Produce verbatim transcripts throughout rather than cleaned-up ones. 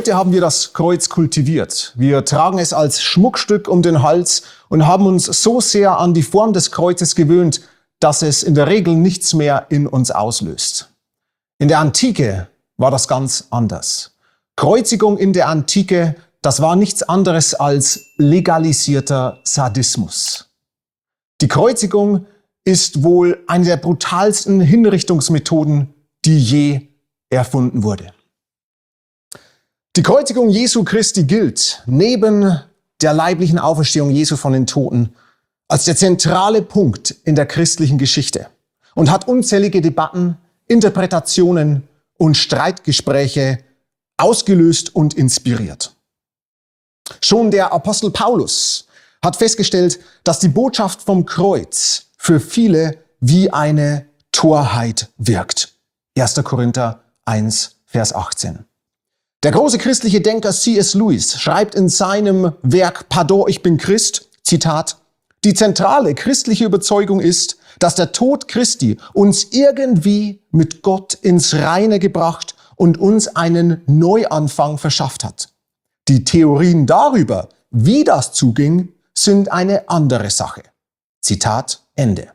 Heute haben wir das Kreuz kultiviert. Wir tragen es als Schmuckstück um den Hals und haben uns so sehr an die Form des Kreuzes gewöhnt, dass es in der Regel nichts mehr in uns auslöst. In der Antike war das ganz anders. Kreuzigung in der Antike, das war nichts anderes als legalisierter Sadismus. Die Kreuzigung ist wohl eine der brutalsten Hinrichtungsmethoden, die je erfunden wurde. Die Kreuzigung Jesu Christi gilt neben der leiblichen Auferstehung Jesu von den Toten als der zentrale Punkt in der christlichen Geschichte und hat unzählige Debatten, Interpretationen und Streitgespräche ausgelöst und inspiriert. Schon der Apostel Paulus hat festgestellt, dass die Botschaft vom Kreuz für viele wie eine Torheit wirkt. erster Korinther eins, Vers achtzehn. Der große christliche Denker C S Lewis schreibt in seinem Werk Pardon, ich bin Christ, Zitat, die zentrale christliche Überzeugung ist, dass der Tod Christi uns irgendwie mit Gott ins Reine gebracht und uns einen Neuanfang verschafft hat. Die Theorien darüber, wie das zuging, sind eine andere Sache. Zitat Ende.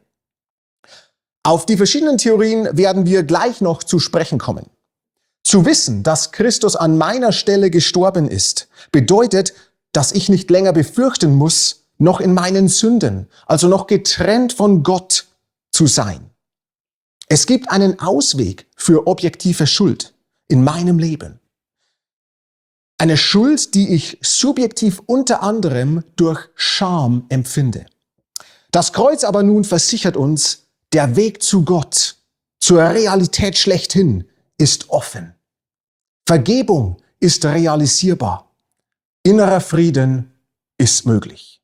Auf die verschiedenen Theorien werden wir gleich noch zu sprechen kommen. Zu wissen, dass Christus an meiner Stelle gestorben ist, bedeutet, dass ich nicht länger befürchten muss, noch in meinen Sünden, also noch getrennt von Gott zu sein. Es gibt einen Ausweg für objektive Schuld in meinem Leben. Eine Schuld, die ich subjektiv unter anderem durch Scham empfinde. Das Kreuz aber nun versichert uns, der Weg zu Gott, zur Realität schlechthin, ist offen. Vergebung ist realisierbar. Innerer Frieden ist möglich.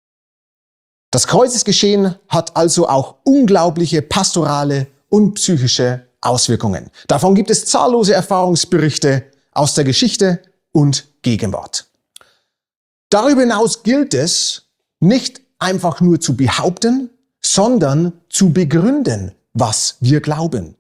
Das Kreuzesgeschehen hat also auch unglaubliche pastorale und psychische Auswirkungen. Davon gibt es zahllose Erfahrungsberichte aus der Geschichte und Gegenwart. Darüber hinaus gilt es, nicht einfach nur zu behaupten, sondern zu begründen, was wir glauben.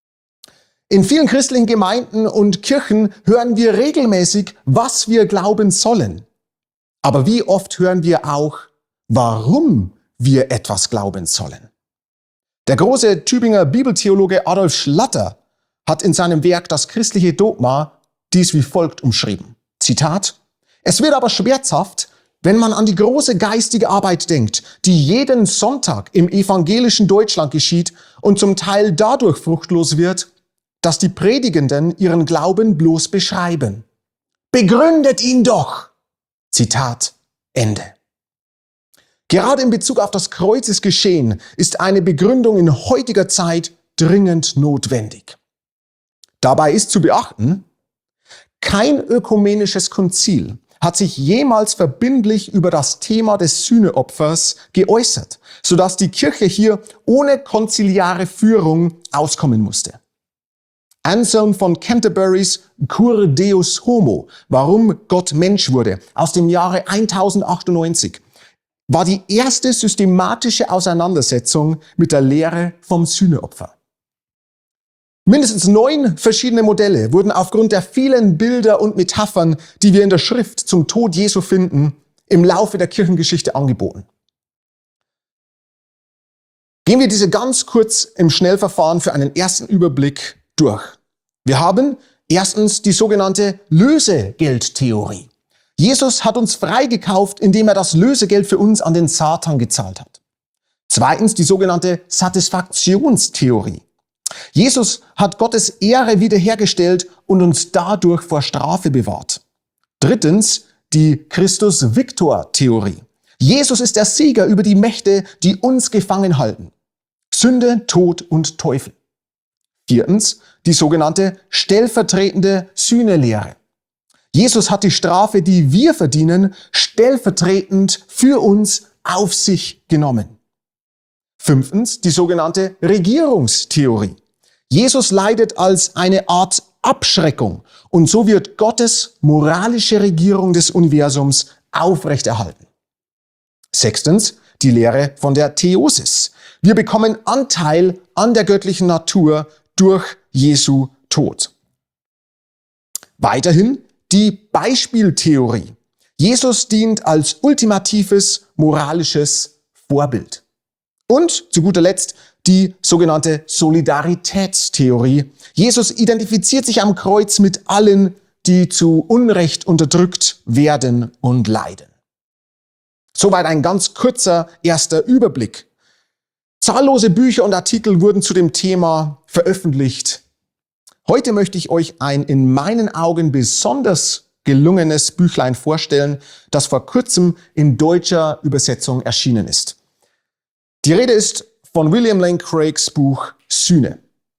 In vielen christlichen Gemeinden und Kirchen hören wir regelmäßig, was wir glauben sollen. Aber wie oft hören wir auch, warum wir etwas glauben sollen? Der große Tübinger Bibeltheologe Adolf Schlatter hat in seinem Werk Das christliche Dogma dies wie folgt umschrieben. Zitat: Es wird aber schmerzhaft, wenn man an die große geistige Arbeit denkt, die jeden Sonntag im evangelischen Deutschland geschieht und zum Teil dadurch fruchtlos wird, dass die Predigenden ihren Glauben bloß beschreiben. Begründet ihn doch! Zitat Ende. Gerade in Bezug auf das Kreuzesgeschehen ist eine Begründung in heutiger Zeit dringend notwendig. Dabei ist zu beachten, kein ökumenisches Konzil hat sich jemals verbindlich über das Thema des Sühneopfers geäußert, sodass die Kirche hier ohne konziliare Führung auskommen musste. Anselm von Canterburys Cur Deus Homo, warum Gott Mensch wurde, aus dem Jahre tausendachtachtundneunzig, war die erste systematische Auseinandersetzung mit der Lehre vom Sühneopfer. Mindestens neun verschiedene Modelle wurden aufgrund der vielen Bilder und Metaphern, die wir in der Schrift zum Tod Jesu finden, im Laufe der Kirchengeschichte angeboten. Gehen wir diese ganz kurz im Schnellverfahren für einen ersten Überblick durch. Wir haben erstens die sogenannte Lösegeldtheorie. Jesus hat uns freigekauft, indem er das Lösegeld für uns an den Satan gezahlt hat. Zweitens die sogenannte Satisfaktionstheorie. Jesus hat Gottes Ehre wiederhergestellt und uns dadurch vor Strafe bewahrt. Drittens die Christus-Victor-Theorie. Jesus ist der Sieger über die Mächte, die uns gefangen halten. Sünde, Tod und Teufel. Viertens die sogenannte stellvertretende Sühnelehre. Jesus hat die Strafe, die wir verdienen, stellvertretend für uns auf sich genommen. Fünftens die sogenannte Regierungstheorie. Jesus leidet als eine Art Abschreckung und so wird Gottes moralische Regierung des Universums aufrechterhalten. Sechstens die Lehre von der Theosis. Wir bekommen Anteil an der göttlichen Natur durch Jesu Tod. Weiterhin die Beispieltheorie. Jesus dient als ultimatives moralisches Vorbild. Und zu guter Letzt die sogenannte Solidaritätstheorie. Jesus identifiziert sich am Kreuz mit allen, die zu Unrecht unterdrückt werden und leiden. Soweit ein ganz kurzer erster Überblick. Zahllose Bücher und Artikel wurden zu dem Thema veröffentlicht. Heute möchte ich euch ein in meinen Augen besonders gelungenes Büchlein vorstellen, das vor kurzem in deutscher Übersetzung erschienen ist. Die Rede ist von William Lane Craigs Buch Sühne.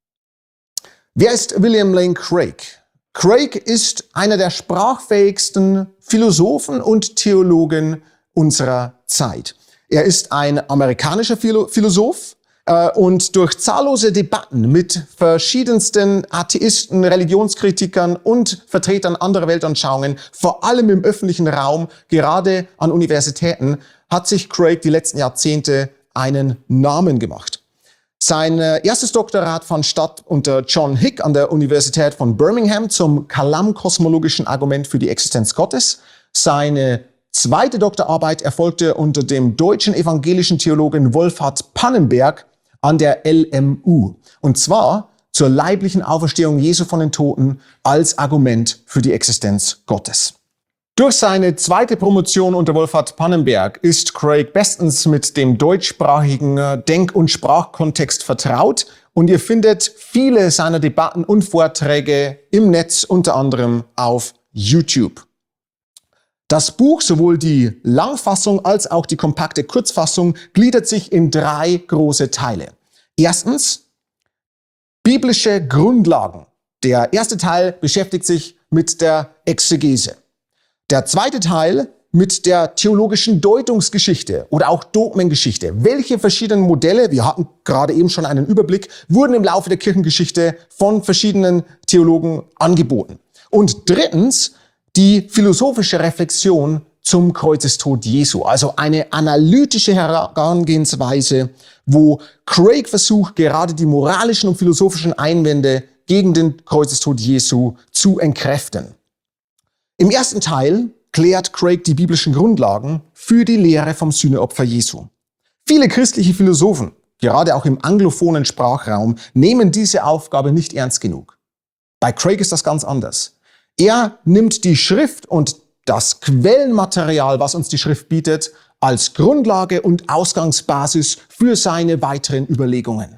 Wer ist William Lane Craig? Craig ist einer der sprachfähigsten Philosophen und Theologen unserer Zeit. Er ist ein amerikanischer Philosoph äh, und durch zahllose Debatten mit verschiedensten Atheisten, Religionskritikern und Vertretern anderer Weltanschauungen, vor allem im öffentlichen Raum, gerade an Universitäten, hat sich Craig die letzten Jahrzehnte einen Namen gemacht. Sein erstes Doktorat fand statt unter John Hick an der Universität von Birmingham zum kalam-kosmologischen Argument für die Existenz Gottes. Seine zweite Doktorarbeit erfolgte unter dem deutschen evangelischen Theologen Wolfhart Pannenberg an der L M U. Und zwar zur leiblichen Auferstehung Jesu von den Toten als Argument für die Existenz Gottes. Durch seine zweite Promotion unter Wolfhart Pannenberg ist Craig bestens mit dem deutschsprachigen Denk- und Sprachkontext vertraut und ihr findet viele seiner Debatten und Vorträge im Netz, unter anderem auf YouTube. Das Buch, sowohl die Langfassung als auch die kompakte Kurzfassung, gliedert sich in drei große Teile. Erstens, biblische Grundlagen. Der erste Teil beschäftigt sich mit der Exegese. Der zweite Teil mit der theologischen Deutungsgeschichte oder auch Dogmengeschichte. Welche verschiedenen Modelle, wir hatten gerade eben schon einen Überblick, wurden im Laufe der Kirchengeschichte von verschiedenen Theologen angeboten. Und drittens, die philosophische Reflexion zum Kreuzestod Jesu. Also eine analytische Herangehensweise, wo Craig versucht, gerade die moralischen und philosophischen Einwände gegen den Kreuzestod Jesu zu entkräften. Im ersten Teil klärt Craig die biblischen Grundlagen für die Lehre vom Sühneopfer Jesu. Viele christliche Philosophen, gerade auch im anglophonen Sprachraum, nehmen diese Aufgabe nicht ernst genug. Bei Craig ist das ganz anders. Er nimmt die Schrift und das Quellenmaterial, was uns die Schrift bietet, als Grundlage und Ausgangsbasis für seine weiteren Überlegungen.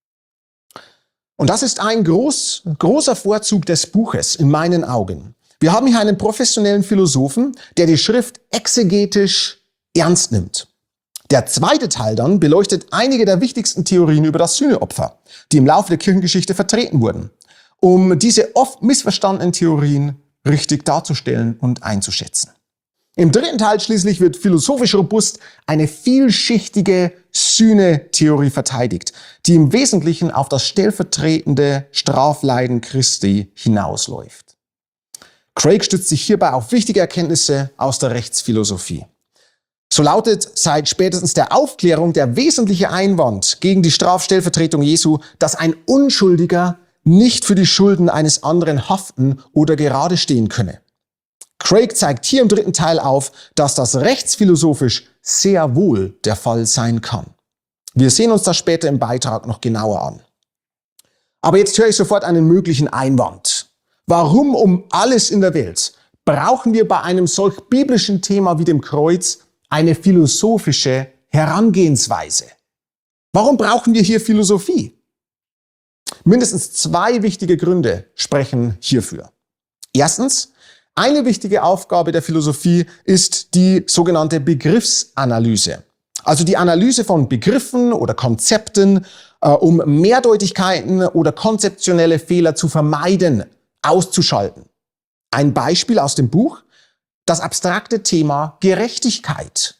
Und das ist ein groß, großer Vorzug des Buches in meinen Augen. Wir haben hier einen professionellen Philosophen, der die Schrift exegetisch ernst nimmt. Der zweite Teil dann beleuchtet einige der wichtigsten Theorien über das Sühneopfer, die im Laufe der Kirchengeschichte vertreten wurden, um diese oft missverstandenen Theorien richtig darzustellen und einzuschätzen. Im dritten Teil schließlich wird philosophisch robust eine vielschichtige Sühne-Theorie verteidigt, die im Wesentlichen auf das stellvertretende Strafleiden Christi hinausläuft. Craig stützt sich hierbei auf wichtige Erkenntnisse aus der Rechtsphilosophie. So lautet seit spätestens der Aufklärung der wesentliche Einwand gegen die Strafstellvertretung Jesu, dass ein Unschuldiger nicht für die Schulden eines anderen haften oder gerade stehen könne. Craig zeigt hier im dritten Teil auf, dass das rechtsphilosophisch sehr wohl der Fall sein kann. Wir sehen uns das später im Beitrag noch genauer an. Aber jetzt höre ich sofort einen möglichen Einwand. Warum um alles in der Welt brauchen wir bei einem solch biblischen Thema wie dem Kreuz eine philosophische Herangehensweise? Warum brauchen wir hier Philosophie? Mindestens zwei wichtige Gründe sprechen hierfür. Erstens, eine wichtige Aufgabe der Philosophie ist die sogenannte Begriffsanalyse. Also die Analyse von Begriffen oder Konzepten, äh, um Mehrdeutigkeiten oder konzeptionelle Fehler zu vermeiden, auszuschalten. Ein Beispiel aus dem Buch: das abstrakte Thema Gerechtigkeit.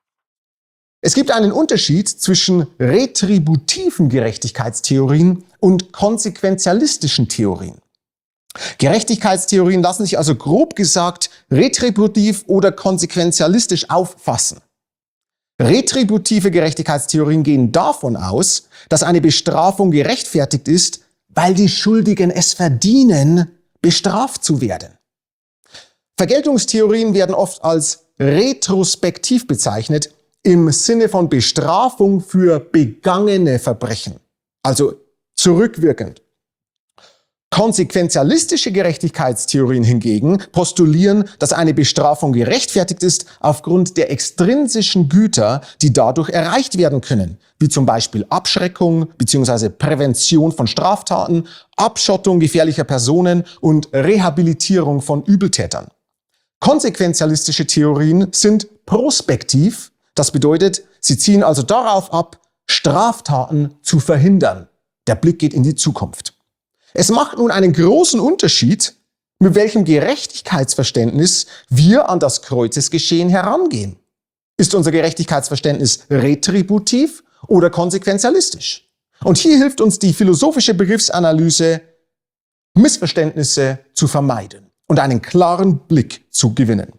Es gibt einen Unterschied zwischen retributiven Gerechtigkeitstheorien und konsequenzialistischen Theorien. Gerechtigkeitstheorien lassen sich also grob gesagt retributiv oder konsequenzialistisch auffassen. Retributive Gerechtigkeitstheorien gehen davon aus, dass eine Bestrafung gerechtfertigt ist, weil die Schuldigen es verdienen, bestraft zu werden. Vergeltungstheorien werden oft als retrospektiv bezeichnet, im Sinne von Bestrafung für begangene Verbrechen, also zurückwirkend. Konsequenzialistische Gerechtigkeitstheorien hingegen postulieren, dass eine Bestrafung gerechtfertigt ist aufgrund der extrinsischen Güter, die dadurch erreicht werden können, wie zum Beispiel Abschreckung bzw. Prävention von Straftaten, Abschottung gefährlicher Personen und Rehabilitierung von Übeltätern. Konsequenzialistische Theorien sind prospektiv, das bedeutet, sie zielen also darauf ab, Straftaten zu verhindern. Der Blick geht in die Zukunft. Es macht nun einen großen Unterschied, mit welchem Gerechtigkeitsverständnis wir an das Kreuzesgeschehen herangehen. Ist unser Gerechtigkeitsverständnis retributiv oder konsequenzialistisch? Und hier hilft uns die philosophische Begriffsanalyse, Missverständnisse zu vermeiden und einen klaren Blick zu gewinnen.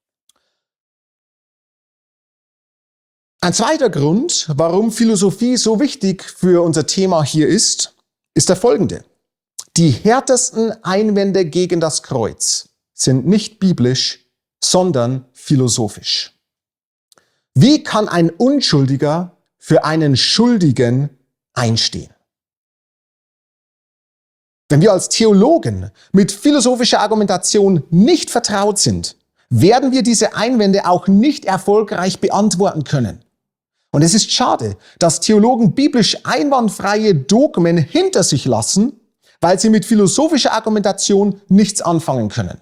Ein zweiter Grund, warum Philosophie so wichtig für unser Thema hier ist, ist der folgende. Die härtesten Einwände gegen das Kreuz sind nicht biblisch, sondern philosophisch. Wie kann ein Unschuldiger für einen Schuldigen einstehen? Wenn wir als Theologen mit philosophischer Argumentation nicht vertraut sind, werden wir diese Einwände auch nicht erfolgreich beantworten können. Und es ist schade, dass Theologen biblisch einwandfreie Dogmen hinter sich lassen, weil sie mit philosophischer Argumentation nichts anfangen können.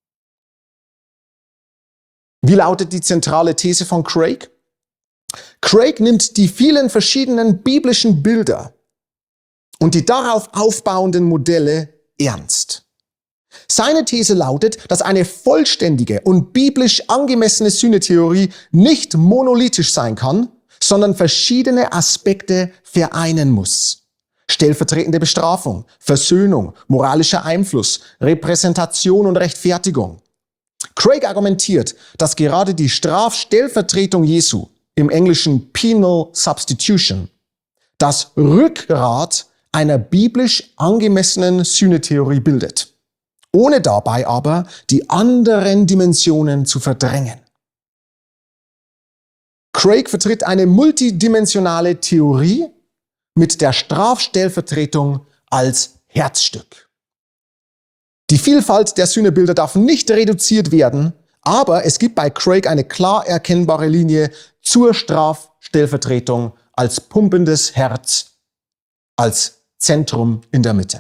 Wie lautet die zentrale These von Craig? Craig nimmt die vielen verschiedenen biblischen Bilder und die darauf aufbauenden Modelle ernst. Seine These lautet, dass eine vollständige und biblisch angemessene Sühnetheorie nicht monolithisch sein kann, sondern verschiedene Aspekte vereinen muss. Stellvertretende Bestrafung, Versöhnung, moralischer Einfluss, Repräsentation und Rechtfertigung. Craig argumentiert, dass gerade die Strafstellvertretung Jesu, im Englischen Penal Substitution, das Rückgrat einer biblisch angemessenen Sühnetheorie bildet, ohne dabei aber die anderen Dimensionen zu verdrängen. Craig vertritt eine multidimensionale Theorie mit der Strafstellvertretung als Herzstück. Die Vielfalt der Sühnebilder darf nicht reduziert werden, aber es gibt bei Craig eine klar erkennbare Linie zur Strafstellvertretung als pumpendes Herz, als Zentrum in der Mitte.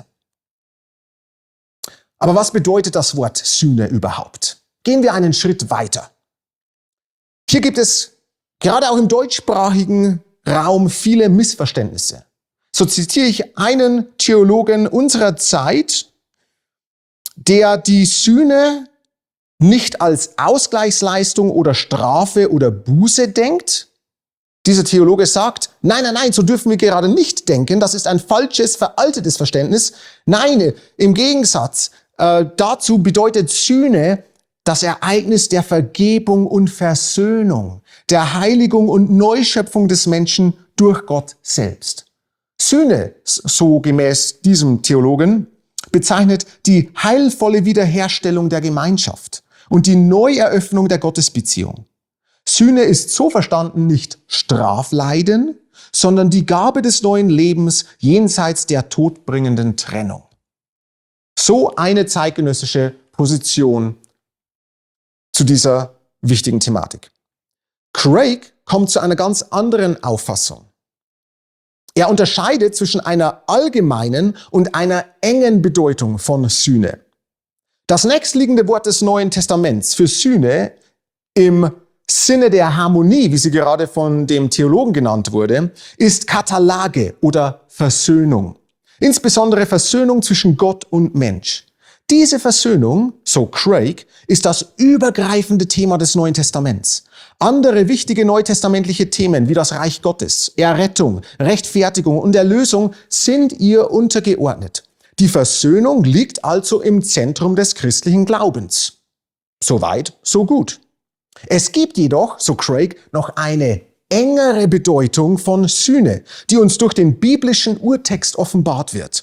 Aber was bedeutet das Wort Sühne überhaupt? Gehen wir einen Schritt weiter. Hier gibt es gerade auch im deutschsprachigen Raum viele Missverständnisse. So zitiere ich einen Theologen unserer Zeit, der die Sühne nicht als Ausgleichsleistung oder Strafe oder Buße denkt. Dieser Theologe sagt, nein, nein, nein, so dürfen wir gerade nicht denken. Das ist ein falsches, veraltetes Verständnis. Nein, im Gegensatz äh, dazu bedeutet Sühne das Ereignis der Vergebung und Versöhnung, der Heiligung und Neuschöpfung des Menschen durch Gott selbst. Sühne, so gemäß diesem Theologen, bezeichnet die heilvolle Wiederherstellung der Gemeinschaft und die Neueröffnung der Gottesbeziehung. Sühne ist so verstanden nicht Strafleiden, sondern die Gabe des neuen Lebens jenseits der todbringenden Trennung. So eine zeitgenössische Position zu dieser wichtigen Thematik. Craig kommt zu einer ganz anderen Auffassung. Er unterscheidet zwischen einer allgemeinen und einer engen Bedeutung von Sühne. Das nächstliegende Wort des Neuen Testaments für Sühne im Sinne der Harmonie, wie sie gerade von dem Theologen genannt wurde, ist Katalage oder Versöhnung. Insbesondere Versöhnung zwischen Gott und Mensch. Diese Versöhnung, so Craig, ist das übergreifende Thema des Neuen Testaments. Andere wichtige neutestamentliche Themen wie das Reich Gottes, Errettung, Rechtfertigung und Erlösung sind ihr untergeordnet. Die Versöhnung liegt also im Zentrum des christlichen Glaubens. Soweit, so gut. Es gibt jedoch, so Craig, noch eine engere Bedeutung von Sühne, die uns durch den biblischen Urtext offenbart wird.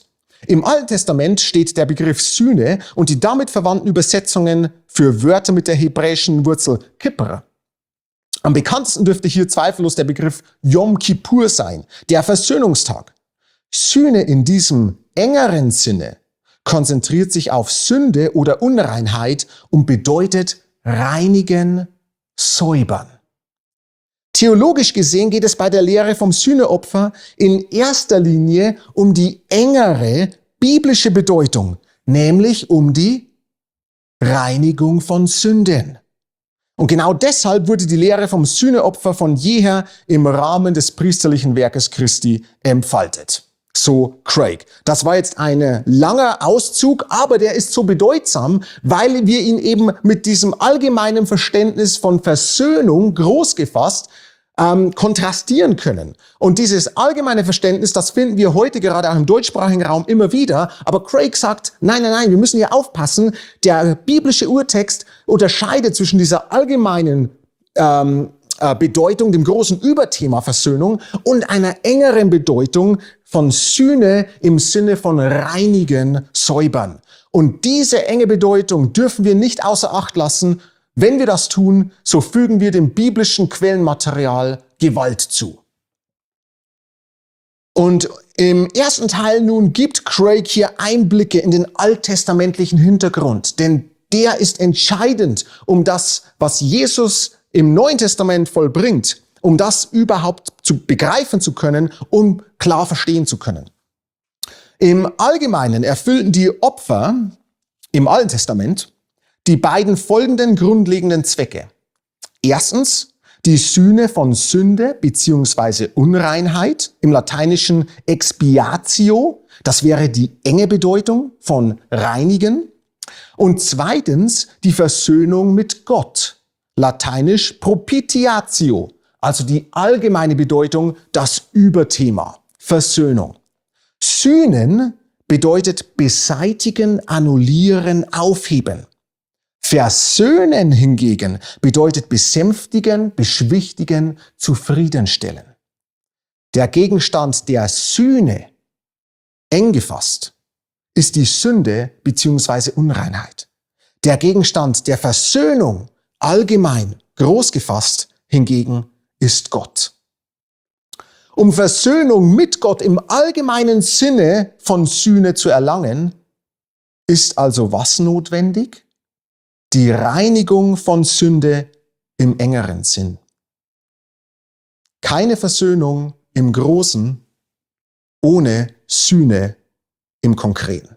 Im Alten Testament steht der Begriff Sühne und die damit verwandten Übersetzungen für Wörter mit der hebräischen Wurzel Kippur. Am bekanntesten dürfte hier zweifellos der Begriff Yom Kippur sein, der Versöhnungstag. Sühne in diesem engeren Sinne konzentriert sich auf Sünde oder Unreinheit und bedeutet reinigen, säubern. Theologisch gesehen geht es bei der Lehre vom Sühneopfer in erster Linie um die engere biblische Bedeutung, nämlich um die Reinigung von Sünden. Und genau deshalb wurde die Lehre vom Sühneopfer von jeher im Rahmen des priesterlichen Werkes Christi entfaltet. So Craig. Das war jetzt ein langer Auszug, aber der ist so bedeutsam, weil wir ihn eben mit diesem allgemeinen Verständnis von Versöhnung, groß gefasst, ähm, kontrastieren können. Und dieses allgemeine Verständnis, das finden wir heute gerade auch im deutschsprachigen Raum immer wieder. Aber Craig sagt, nein, nein, nein, wir müssen hier aufpassen. Der biblische Urtext unterscheidet zwischen dieser allgemeinen ähm, äh, Bedeutung, dem großen Überthema Versöhnung und einer engeren Bedeutung von Sühne im Sinne von reinigen, säubern. Und diese enge Bedeutung dürfen wir nicht außer Acht lassen. Wenn wir das tun, so fügen wir dem biblischen Quellenmaterial Gewalt zu. Und im ersten Teil nun gibt Craig hier Einblicke in den alttestamentlichen Hintergrund, denn der ist entscheidend, um das, was Jesus im Neuen Testament vollbringt, um das überhaupt zu begreifen zu können, um klar verstehen zu können. Im Allgemeinen erfüllten die Opfer im Alten Testament die beiden folgenden grundlegenden Zwecke. Erstens, die Sühne von Sünde bzw. Unreinheit, im Lateinischen expiatio, das wäre die enge Bedeutung von reinigen. Und zweitens, die Versöhnung mit Gott, lateinisch propitiatio, also die allgemeine Bedeutung, das Überthema, Versöhnung. Sühnen bedeutet beseitigen, annullieren, aufheben. Versöhnen hingegen bedeutet besänftigen, beschwichtigen, zufriedenstellen. Der Gegenstand der Sühne, eng gefasst, ist die Sünde bzw. Unreinheit. Der Gegenstand der Versöhnung, allgemein, groß gefasst, hingegen ist Gott. Um Versöhnung mit Gott im allgemeinen Sinne von Sühne zu erlangen, ist also was notwendig? Die Reinigung von Sünde im engeren Sinn. Keine Versöhnung im Großen ohne Sühne im Konkreten.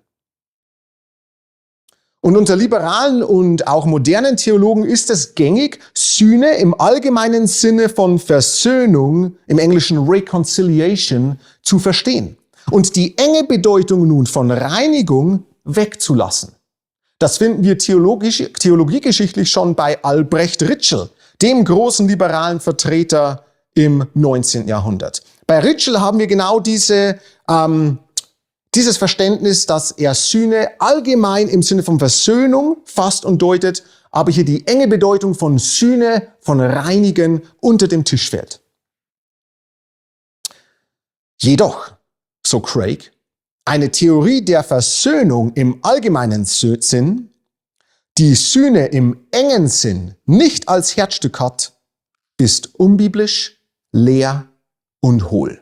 Und unter liberalen und auch modernen Theologen ist es gängig, Sühne im allgemeinen Sinne von Versöhnung, im Englischen Reconciliation, zu verstehen und die enge Bedeutung nun von Reinigung wegzulassen. Das finden wir theologisch, theologiegeschichtlich schon bei Albrecht Ritschl, dem großen liberalen Vertreter im neunzehnten Jahrhundert. Bei Ritschl haben wir genau diese, ähm, dieses Verständnis, dass er Sühne allgemein im Sinne von Versöhnung fasst und deutet, aber hier die enge Bedeutung von Sühne, von Reinigen unter dem Tisch fällt. Jedoch, so Craig, eine Theorie der Versöhnung im allgemeinen Sinn, die Sühne im engen Sinn nicht als Herzstück hat, ist unbiblisch, leer und hohl.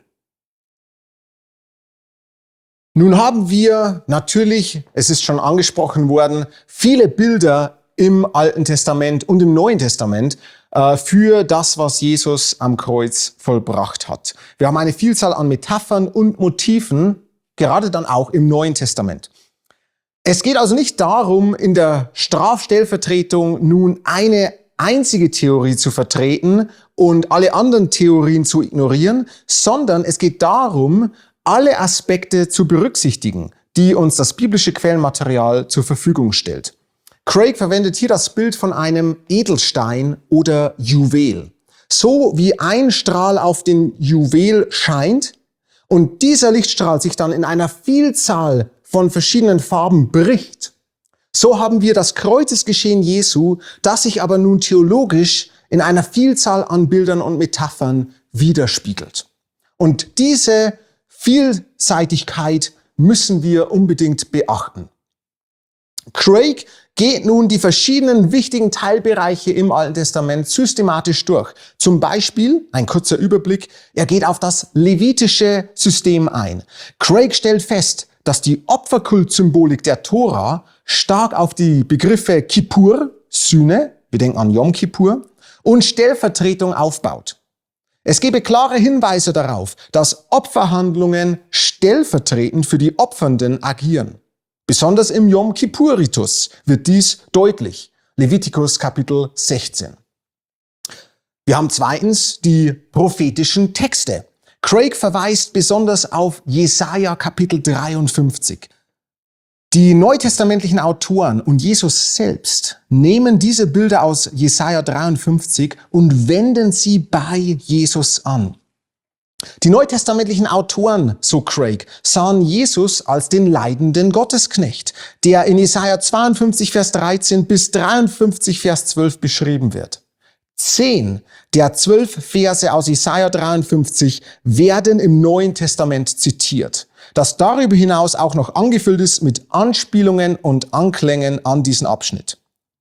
Nun haben wir natürlich, es ist schon angesprochen worden, viele Bilder im Alten Testament und im Neuen Testament äh, für das, was Jesus am Kreuz vollbracht hat. Wir haben eine Vielzahl an Metaphern und Motiven, gerade dann auch im Neuen Testament. Es geht also nicht darum, in der Strafstellvertretung nun eine einzige Theorie zu vertreten und alle anderen Theorien zu ignorieren, sondern es geht darum, alle Aspekte zu berücksichtigen, die uns das biblische Quellenmaterial zur Verfügung stellt. Craig verwendet hier das Bild von einem Edelstein oder Juwel. So wie ein Strahl auf den Juwel scheint, und dieser Lichtstrahl sich dann in einer Vielzahl von verschiedenen Farben bricht, so haben wir das Kreuzesgeschehen Jesu, das sich aber nun theologisch in einer Vielzahl an Bildern und Metaphern widerspiegelt. Und diese Vielseitigkeit müssen wir unbedingt beachten. Craig geht nun die verschiedenen wichtigen Teilbereiche im Alten Testament systematisch durch. Zum Beispiel, ein kurzer Überblick, er geht auf das levitische System ein. Craig stellt fest, dass die Opferkultsymbolik der Tora stark auf die Begriffe Kippur, Sühne, wir denken an Yom Kippur, und Stellvertretung aufbaut. Es gebe klare Hinweise darauf, dass Opferhandlungen stellvertretend für die Opfernden agieren. Besonders im Yom Kippur-Ritus wird dies deutlich. Levitikus Kapitel sechzehn. Wir haben zweitens die prophetischen Texte. Craig verweist besonders auf Jesaja Kapitel dreiundfünfzig. Die neutestamentlichen Autoren und Jesus selbst nehmen diese Bilder aus Jesaja dreiundfünfzig und wenden sie bei Jesus an. Die neutestamentlichen Autoren, so Craig, sahen Jesus als den leidenden Gottesknecht, der in Jesaja zweiundfünfzig, Vers dreizehn bis dreiundfünfzig, Vers zwölf beschrieben wird. Zehn der zwölf Verse aus Jesaja dreiundfünfzig werden im Neuen Testament zitiert, das darüber hinaus auch noch angefüllt ist mit Anspielungen und Anklängen an diesen Abschnitt.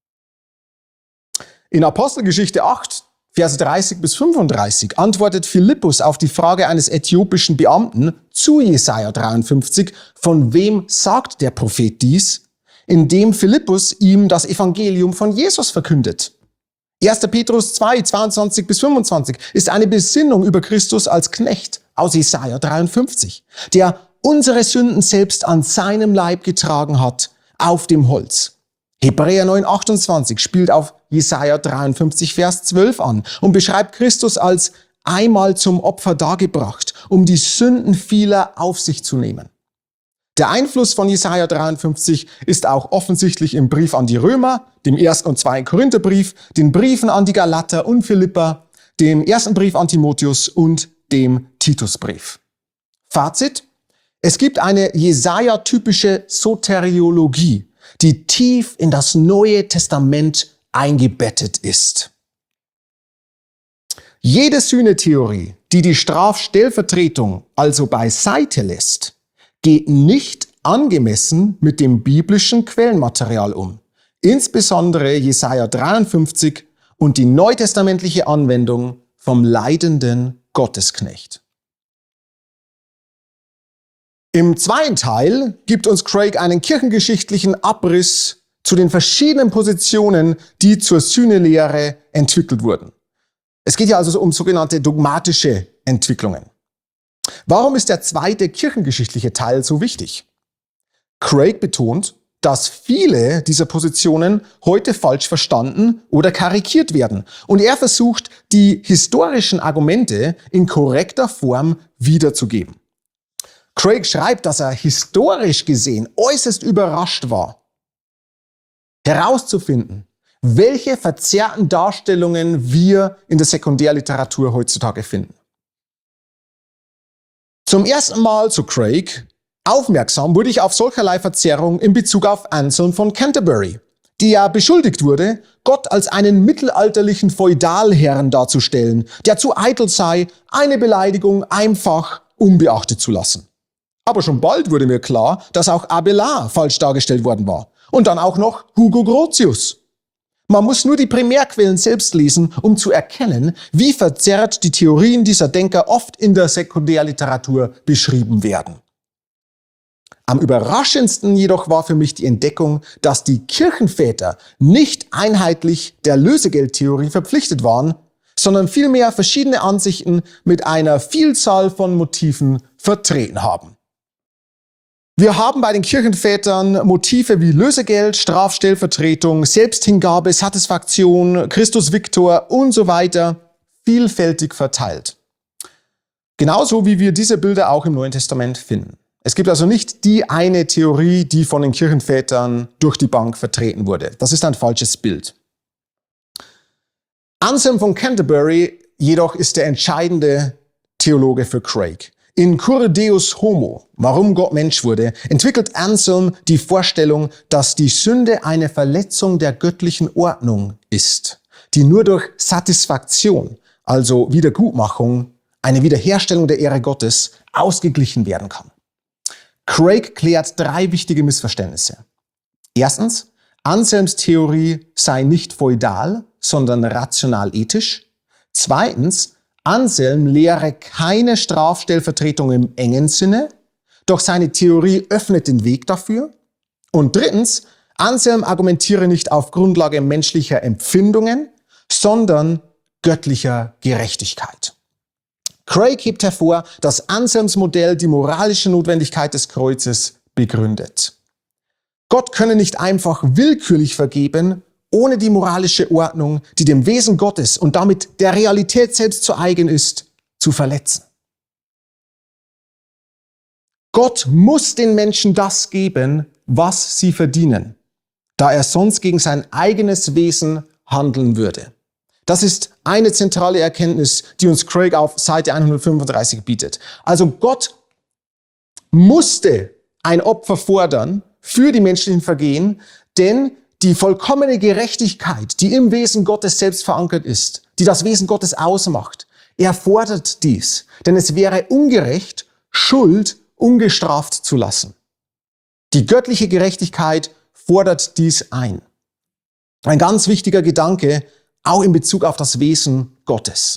In Apostelgeschichte acht, Verse dreißig bis fünfunddreißig antwortet Philippus auf die Frage eines äthiopischen Beamten zu Jesaja dreiundfünfzig, von wem sagt der Prophet dies, indem Philippus ihm das Evangelium von Jesus verkündet. erster Petrus zwei, zweiundzwanzig bis fünfundzwanzig ist eine Besinnung über Christus als Knecht aus Jesaja dreiundfünfzig, der unsere Sünden selbst an seinem Leib getragen hat, auf dem Holz. Hebräer neun, achtundzwanzig spielt auf Jesaja dreiundfünfzig, Vers zwölf an und beschreibt Christus als einmal zum Opfer dargebracht, um die Sünden vieler auf sich zu nehmen. Der Einfluss von Jesaja dreiundfünfzig ist auch offensichtlich im Brief an die Römer, dem ersten und zweiten Korintherbrief, den Briefen an die Galater und Philipper, dem ersten Brief an Timotheus und dem Titusbrief. Fazit: Es gibt eine Jesaja-typische Soteriologie, die tief in das Neue Testament eingebettet ist. Jede Sühnetheorie, die die Strafstellvertretung also beiseite lässt, geht nicht angemessen mit dem biblischen Quellenmaterial um, insbesondere Jesaja dreiundfünfzig und die neutestamentliche Anwendung vom leidenden Gottesknecht. Im zweiten Teil gibt uns Craig einen kirchengeschichtlichen Abriss zu den verschiedenen Positionen, die zur Sühnelehre entwickelt wurden. Es geht ja also um sogenannte dogmatische Entwicklungen. Warum ist der zweite kirchengeschichtliche Teil so wichtig? Craig betont, dass viele dieser Positionen heute falsch verstanden oder karikiert werden. Und er versucht, die historischen Argumente in korrekter Form wiederzugeben. Craig schreibt, dass er historisch gesehen äußerst überrascht war, herauszufinden, welche verzerrten Darstellungen wir in der Sekundärliteratur heutzutage finden. Zum ersten Mal, so Craig, aufmerksam wurde ich auf solcherlei Verzerrung in Bezug auf Anselm von Canterbury, der beschuldigt wurde, Gott als einen mittelalterlichen Feudalherrn darzustellen, der zu eitel sei, eine Beleidigung einfach unbeachtet zu lassen. Aber schon bald wurde mir klar, dass auch Abelard falsch dargestellt worden war. Und dann auch noch Hugo Grotius. Man muss nur die Primärquellen selbst lesen, um zu erkennen, wie verzerrt die Theorien dieser Denker oft in der Sekundärliteratur beschrieben werden. Am überraschendsten jedoch war für mich die Entdeckung, dass die Kirchenväter nicht einheitlich der Lösegeldtheorie verpflichtet waren, sondern vielmehr verschiedene Ansichten mit einer Vielzahl von Motiven vertreten haben. Wir haben bei den Kirchenvätern Motive wie Lösegeld, Strafstellvertretung, Selbsthingabe, Satisfaktion, Christus Victor und so weiter vielfältig verteilt. Genauso wie wir diese Bilder auch im Neuen Testament finden. Es gibt also nicht die eine Theorie, die von den Kirchenvätern durch die Bank vertreten wurde. Das ist ein falsches Bild. Anselm von Canterbury jedoch ist der entscheidende Theologe für Craig. In Cur Deus Homo, warum Gott Mensch wurde, entwickelt Anselm die Vorstellung, dass die Sünde eine Verletzung der göttlichen Ordnung ist, die nur durch Satisfaktion, also Wiedergutmachung, eine Wiederherstellung der Ehre Gottes, ausgeglichen werden kann. Craig klärt drei wichtige Missverständnisse. Erstens, Anselms Theorie sei nicht feudal, sondern rational-ethisch. Zweitens, Anselm lehre keine Strafstellvertretung im engen Sinne, doch seine Theorie öffnet den Weg dafür. Und drittens, Anselm argumentiere nicht auf Grundlage menschlicher Empfindungen, sondern göttlicher Gerechtigkeit. Craig hebt hervor, dass Anselms Modell die moralische Notwendigkeit des Kreuzes begründet. Gott könne nicht einfach willkürlich vergeben, ohne die moralische Ordnung, die dem Wesen Gottes und damit der Realität selbst zu eigen ist, zu verletzen. Gott muss den Menschen das geben, was sie verdienen, da er sonst gegen sein eigenes Wesen handeln würde. Das ist eine zentrale Erkenntnis, die uns Craig auf Seite hundertfünfunddreißig bietet. Also Gott musste ein Opfer fordern für die menschlichen Vergehen, denn die vollkommene Gerechtigkeit, die im Wesen Gottes selbst verankert ist, die das Wesen Gottes ausmacht, erfordert dies. Denn es wäre ungerecht, Schuld ungestraft zu lassen. Die göttliche Gerechtigkeit fordert dies ein. Ein ganz wichtiger Gedanke, auch in Bezug auf das Wesen Gottes.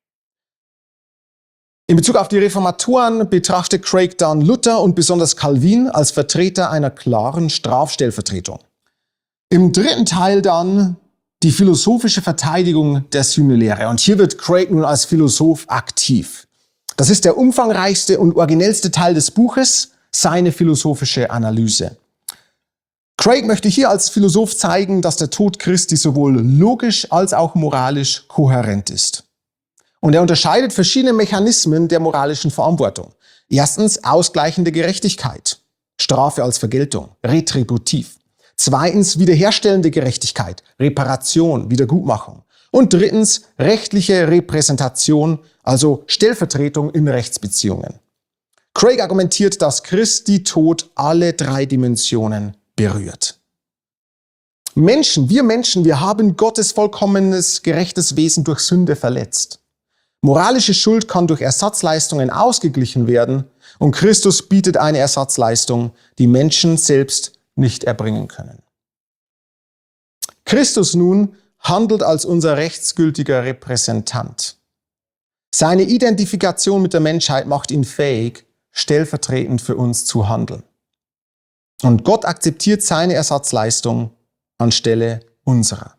In Bezug auf die Reformatoren betrachtet Craig dann Luther und besonders Calvin als Vertreter einer klaren Strafstellvertretung. Im dritten Teil dann die philosophische Verteidigung der Sühnelehre. Und hier wird Craig nun als Philosoph aktiv. Das ist der umfangreichste und originellste Teil des Buches, seine philosophische Analyse. Craig möchte hier als Philosoph zeigen, dass der Tod Christi sowohl logisch als auch moralisch kohärent ist. Und er unterscheidet verschiedene Mechanismen der moralischen Verantwortung. Erstens ausgleichende Gerechtigkeit, Strafe als Vergeltung, retributiv. Zweitens wiederherstellende Gerechtigkeit, Reparation, Wiedergutmachung. Und drittens rechtliche Repräsentation, also Stellvertretung in Rechtsbeziehungen. Craig argumentiert, dass Christi Tod alle drei Dimensionen berührt. Menschen, wir Menschen, wir haben Gottes vollkommenes, gerechtes Wesen durch Sünde verletzt. Moralische Schuld kann durch Ersatzleistungen ausgeglichen werden und Christus bietet eine Ersatzleistung, die Menschen selbst nicht erbringen können. Christus nun handelt als unser rechtsgültiger Repräsentant. Seine Identifikation mit der Menschheit macht ihn fähig, stellvertretend für uns zu handeln. Und Gott akzeptiert seine Ersatzleistung anstelle unserer.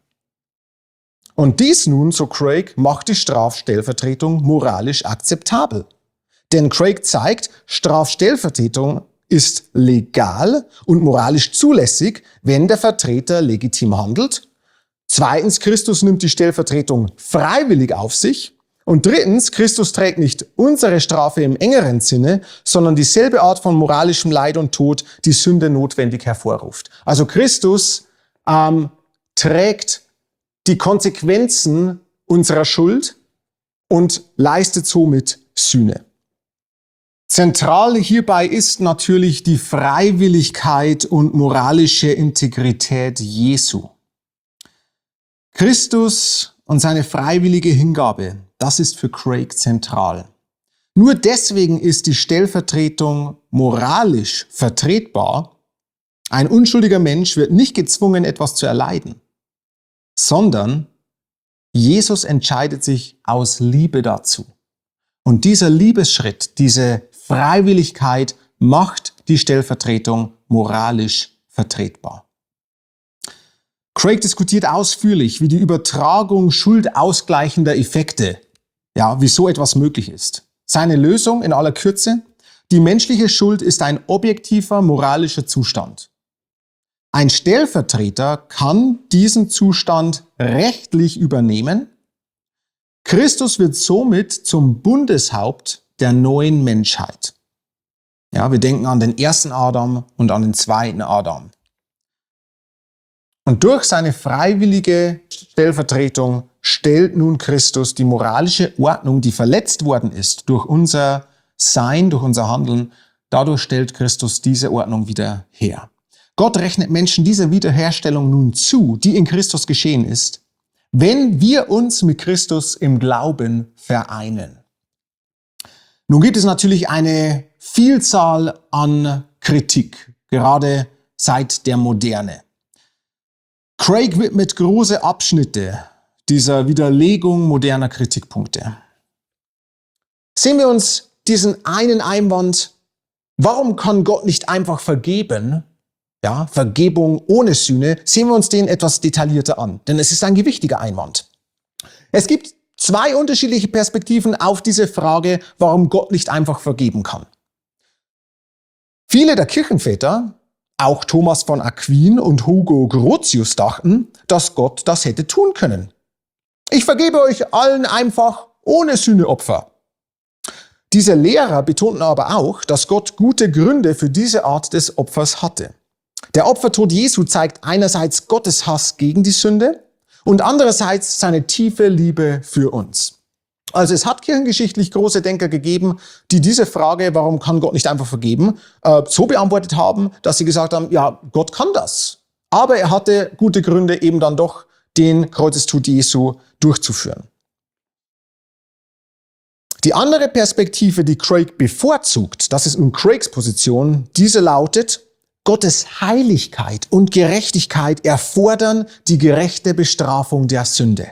Und dies nun, so Craig, macht die Strafstellvertretung moralisch akzeptabel. Denn Craig zeigt, Strafstellvertretung ist legal und moralisch zulässig, wenn der Vertreter legitim handelt. Zweitens, Christus nimmt die Stellvertretung freiwillig auf sich. Und drittens, Christus trägt nicht unsere Strafe im engeren Sinne, sondern dieselbe Art von moralischem Leid und Tod, die Sünde notwendig hervorruft. Also Christus ähm, trägt die Konsequenzen unserer Schuld und leistet somit Sühne. Zentral hierbei ist natürlich die Freiwilligkeit und moralische Integrität Jesu. Christus und seine freiwillige Hingabe, das ist für Craig zentral. Nur deswegen ist die Stellvertretung moralisch vertretbar. Ein unschuldiger Mensch wird nicht gezwungen, etwas zu erleiden, sondern Jesus entscheidet sich aus Liebe dazu. Und dieser Liebesschritt, diese Freiwilligkeit macht die Stellvertretung moralisch vertretbar. Craig diskutiert ausführlich, wie die Übertragung schuldausgleichender Effekte, ja, wie so etwas möglich ist. Seine Lösung in aller Kürze: Die menschliche Schuld ist ein objektiver moralischer Zustand. Ein Stellvertreter kann diesen Zustand rechtlich übernehmen. Christus wird somit zum Bundeshaupt der neuen Menschheit. Ja, wir denken an den ersten Adam und an den zweiten Adam. Und durch seine freiwillige Stellvertretung stellt nun Christus die moralische Ordnung, die verletzt worden ist durch unser Sein, durch unser Handeln, dadurch stellt Christus diese Ordnung wieder her. Gott rechnet Menschen diese Wiederherstellung nun zu, die in Christus geschehen ist, wenn wir uns mit Christus im Glauben vereinen. Nun gibt es natürlich eine Vielzahl an Kritik, gerade seit der Moderne. Craig widmet große Abschnitte dieser Widerlegung moderner Kritikpunkte. Sehen wir uns diesen einen Einwand, warum kann Gott nicht einfach vergeben? Ja, Vergebung ohne Sühne, sehen wir uns den etwas detaillierter an, denn es ist ein gewichtiger Einwand. Es gibt zwei unterschiedliche Perspektiven auf diese Frage, warum Gott nicht einfach vergeben kann. Viele der Kirchenväter, auch Thomas von Aquin und Hugo Grotius, dachten, dass Gott das hätte tun können. Ich vergebe euch allen einfach ohne Sühneopfer. Diese Lehrer betonten aber auch, dass Gott gute Gründe für diese Art des Opfers hatte. Der Opfertod Jesu zeigt einerseits Gottes Hass gegen die Sünde und andererseits seine tiefe Liebe für uns. Also es hat kirchengeschichtlich große Denker gegeben, die diese Frage, warum kann Gott nicht einfach vergeben, äh, so beantwortet haben, dass sie gesagt haben, ja, Gott kann das. Aber er hatte gute Gründe, eben dann doch den Kreuzestod Jesu durchzuführen. Die andere Perspektive, die Craig bevorzugt, das ist nun Craigs Position, diese lautet, Gottes Heiligkeit und Gerechtigkeit erfordern die gerechte Bestrafung der Sünde.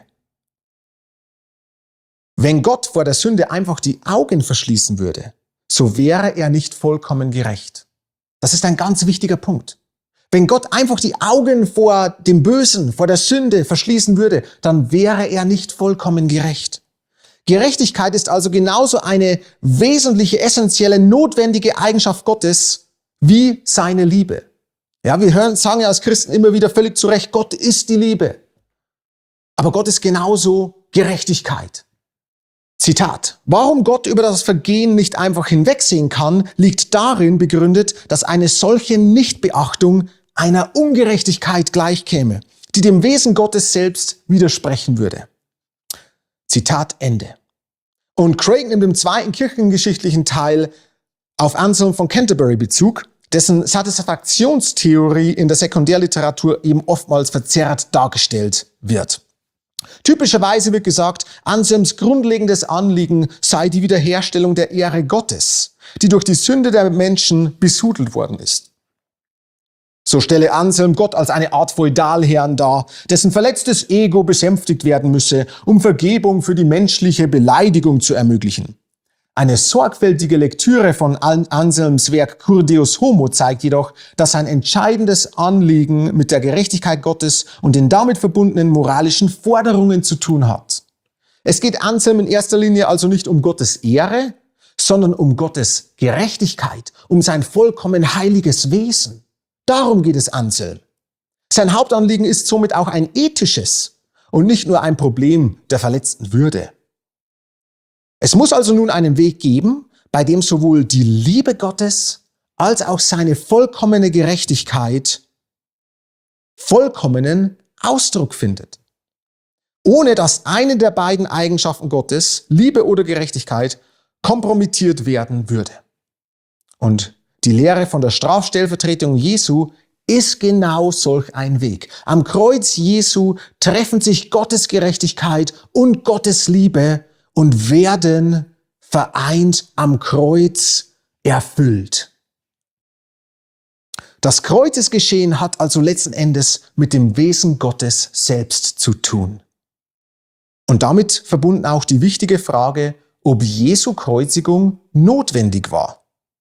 Wenn Gott vor der Sünde einfach die Augen verschließen würde, so wäre er nicht vollkommen gerecht. Das ist ein ganz wichtiger Punkt. Wenn Gott einfach die Augen vor dem Bösen, vor der Sünde verschließen würde, dann wäre er nicht vollkommen gerecht. Gerechtigkeit ist also genauso eine wesentliche, essentielle, notwendige Eigenschaft Gottes wie seine Liebe. Ja, wir hören, sagen ja als Christen immer wieder völlig zu Recht, Gott ist die Liebe. Aber Gott ist genauso Gerechtigkeit. Zitat: Warum Gott über das Vergehen nicht einfach hinwegsehen kann, liegt darin begründet, dass eine solche Nichtbeachtung einer Ungerechtigkeit gleichkäme, die dem Wesen Gottes selbst widersprechen würde. Zitat Ende. Und Craig nimmt im zweiten kirchengeschichtlichen Teil auf Anselm von Canterbury Bezug, dessen Satisfaktionstheorie in der Sekundärliteratur eben oftmals verzerrt dargestellt wird. Typischerweise wird gesagt, Anselms grundlegendes Anliegen sei die Wiederherstellung der Ehre Gottes, die durch die Sünde der Menschen besudelt worden ist. So stelle Anselm Gott als eine Art Feudalherrn dar, dessen verletztes Ego besänftigt werden müsse, um Vergebung für die menschliche Beleidigung zu ermöglichen. Eine sorgfältige Lektüre von Anselms Werk Cur Deus Homo zeigt jedoch, dass sein entscheidendes Anliegen mit der Gerechtigkeit Gottes und den damit verbundenen moralischen Forderungen zu tun hat. Es geht Anselm in erster Linie also nicht um Gottes Ehre, sondern um Gottes Gerechtigkeit, um sein vollkommen heiliges Wesen. Darum geht es Anselm. Sein Hauptanliegen ist somit auch ein ethisches und nicht nur ein Problem der verletzten Würde. Es muss also nun einen Weg geben, bei dem sowohl die Liebe Gottes als auch seine vollkommene Gerechtigkeit vollkommenen Ausdruck findet. Ohne dass eine der beiden Eigenschaften Gottes, Liebe oder Gerechtigkeit, kompromittiert werden würde. Und die Lehre von der Strafstellvertretung Jesu ist genau solch ein Weg. Am Kreuz Jesu treffen sich Gottes Gerechtigkeit und Gottes Liebe und werden vereint am Kreuz erfüllt. Das Kreuzesgeschehen hat also letzten Endes mit dem Wesen Gottes selbst zu tun. Und damit verbunden auch die wichtige Frage, ob Jesu Kreuzigung notwendig war.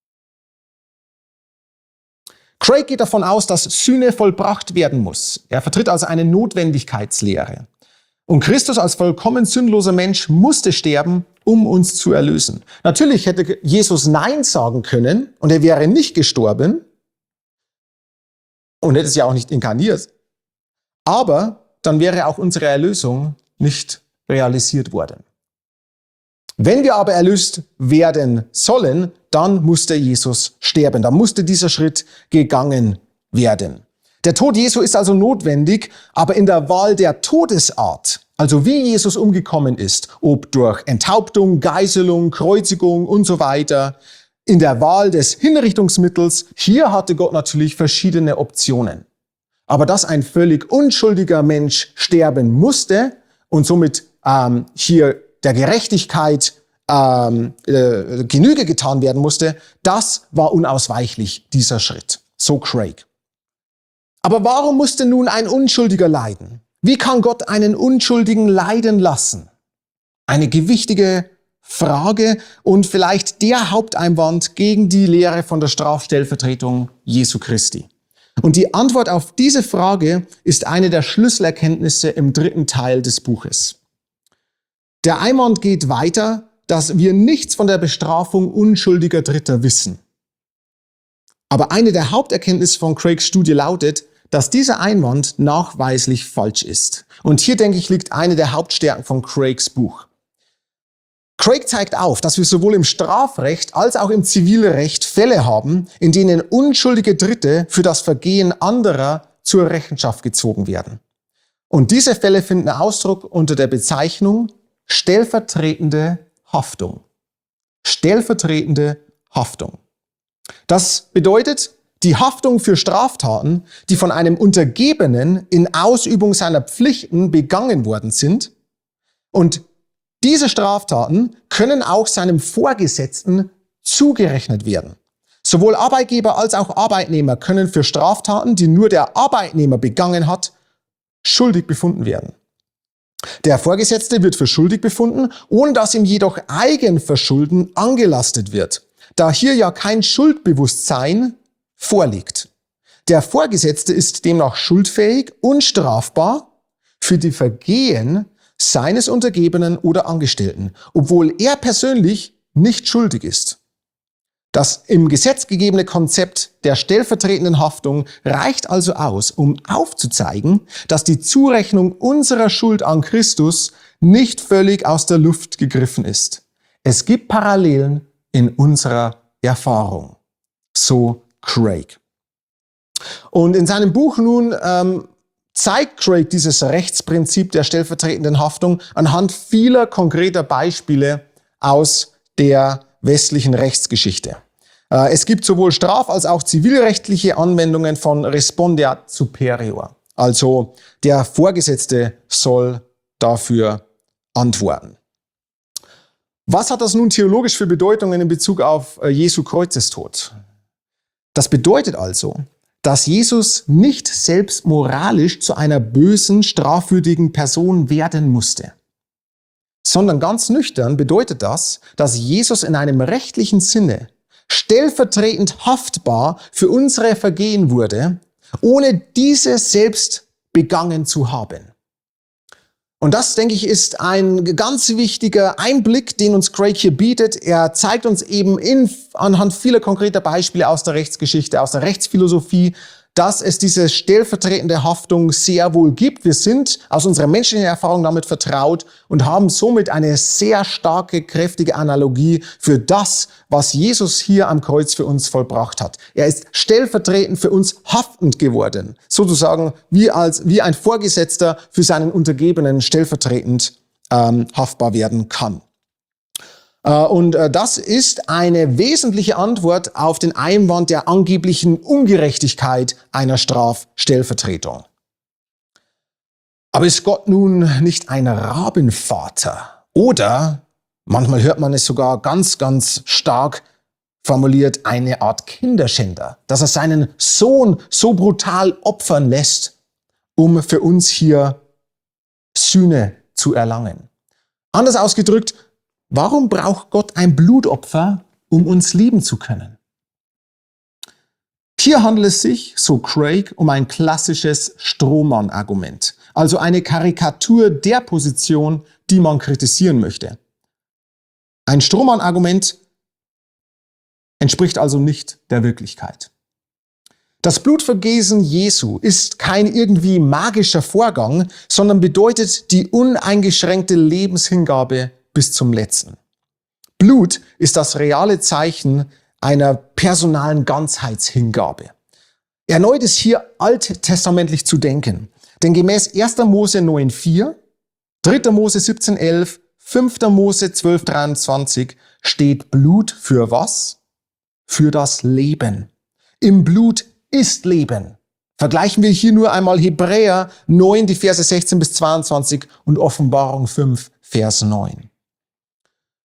Craig geht davon aus, dass Sühne vollbracht werden muss. Er vertritt also eine Notwendigkeitslehre. Und Christus als vollkommen sündloser Mensch musste sterben, um uns zu erlösen. Natürlich hätte Jesus Nein sagen können und er wäre nicht gestorben und hätte es ja auch nicht inkarniert. Aber dann wäre auch unsere Erlösung nicht realisiert worden. Wenn wir aber erlöst werden sollen, dann musste Jesus sterben. Dann musste dieser Schritt gegangen werden. Der Tod Jesu ist also notwendig, aber in der Wahl der Todesart, also wie Jesus umgekommen ist, ob durch Enthauptung, Geißelung, Kreuzigung und so weiter, in der Wahl des Hinrichtungsmittels, hier hatte Gott natürlich verschiedene Optionen. Aber dass ein völlig unschuldiger Mensch sterben musste und somit ähm, hier der Gerechtigkeit ähm, äh, Genüge getan werden musste, das war unausweichlich, dieser Schritt. So Craig. Aber warum musste nun ein Unschuldiger leiden? Wie kann Gott einen Unschuldigen leiden lassen? Eine gewichtige Frage und vielleicht der Haupteinwand gegen die Lehre von der Strafstellvertretung Jesu Christi. Und die Antwort auf diese Frage ist eine der Schlüsselerkenntnisse im dritten Teil des Buches. Der Einwand geht weiter, dass wir nichts von der Bestrafung unschuldiger Dritter wissen. Aber eine der Haupterkenntnisse von Craigs Studie lautet, dass dieser Einwand nachweislich falsch ist. Und hier, denke ich, liegt eine der Hauptstärken von Craigs Buch. Craig zeigt auf, dass wir sowohl im Strafrecht als auch im Zivilrecht Fälle haben, in denen unschuldige Dritte für das Vergehen anderer zur Rechenschaft gezogen werden. Und diese Fälle finden Ausdruck unter der Bezeichnung stellvertretende Haftung. Stellvertretende Haftung. Das bedeutet, die Haftung für Straftaten, die von einem Untergebenen in Ausübung seiner Pflichten begangen worden sind. Und diese Straftaten können auch seinem Vorgesetzten zugerechnet werden. Sowohl Arbeitgeber als auch Arbeitnehmer können für Straftaten, die nur der Arbeitnehmer begangen hat, schuldig befunden werden. Der Vorgesetzte wird für schuldig befunden, ohne dass ihm jedoch Eigenverschulden angelastet wird, da hier ja kein Schuldbewusstsein vorliegt. Der Vorgesetzte ist demnach schuldfähig und strafbar für die Vergehen seines Untergebenen oder Angestellten, obwohl er persönlich nicht schuldig ist. Das im Gesetz gegebene Konzept der stellvertretenden Haftung reicht also aus, um aufzuzeigen, dass die Zurechnung unserer Schuld an Christus nicht völlig aus der Luft gegriffen ist. Es gibt Parallelen in unserer Erfahrung. So Craig. Und in seinem Buch nun ähm, zeigt Craig dieses Rechtsprinzip der stellvertretenden Haftung anhand vieler konkreter Beispiele aus der westlichen Rechtsgeschichte. Äh, es gibt sowohl straf- als auch zivilrechtliche Anwendungen von Respondeat superior. Also der Vorgesetzte soll dafür antworten. Was hat das nun theologisch für Bedeutungen in Bezug auf äh, Jesu Kreuzestod? Das bedeutet also, dass Jesus nicht selbst moralisch zu einer bösen, strafwürdigen Person werden musste. Sondern ganz nüchtern bedeutet das, dass Jesus in einem rechtlichen Sinne stellvertretend haftbar für unsere Vergehen wurde, ohne diese selbst begangen zu haben. Und das, denke ich, ist ein ganz wichtiger Einblick, den uns Craig hier bietet. Er zeigt uns eben in, anhand vieler konkreter Beispiele aus der Rechtsgeschichte, aus der Rechtsphilosophie, dass es diese stellvertretende Haftung sehr wohl gibt. Wir sind aus unserer menschlichen Erfahrung damit vertraut und haben somit eine sehr starke, kräftige Analogie für das, was Jesus hier am Kreuz für uns vollbracht hat. Er ist stellvertretend für uns haftend geworden, sozusagen wie als wie ein Vorgesetzter für seinen Untergebenen stellvertretend ähm, haftbar werden kann. Und das ist eine wesentliche Antwort auf den Einwand der angeblichen Ungerechtigkeit einer Strafstellvertretung. Aber ist Gott nun nicht ein Rabenvater? Oder, manchmal hört man es sogar ganz, ganz stark formuliert, eine Art Kinderschänder, dass er seinen Sohn so brutal opfern lässt, um für uns hier Sühne zu erlangen? Anders ausgedrückt, warum braucht Gott ein Blutopfer, um uns lieben zu können? Hier handelt es sich, so Craig, um ein klassisches Strohmann-Argument, also eine Karikatur der Position, die man kritisieren möchte. Ein Strohmann-Argument entspricht also nicht der Wirklichkeit. Das Blutvergießen Jesu ist kein irgendwie magischer Vorgang, sondern bedeutet die uneingeschränkte Lebenshingabe bis zum Letzten. Blut ist das reale Zeichen einer personalen Ganzheitshingabe. Erneut ist hier alttestamentlich zu denken, denn gemäß erster Mose neun vier, dritter Mose siebzehn elf, fünfter Mose zwölf dreiundzwanzig steht Blut für was? Für das Leben. Im Blut ist Leben. Vergleichen wir hier nur einmal Hebräer neun, die Verse sechzehn bis zweiundzwanzig und Offenbarung fünf, Vers neun.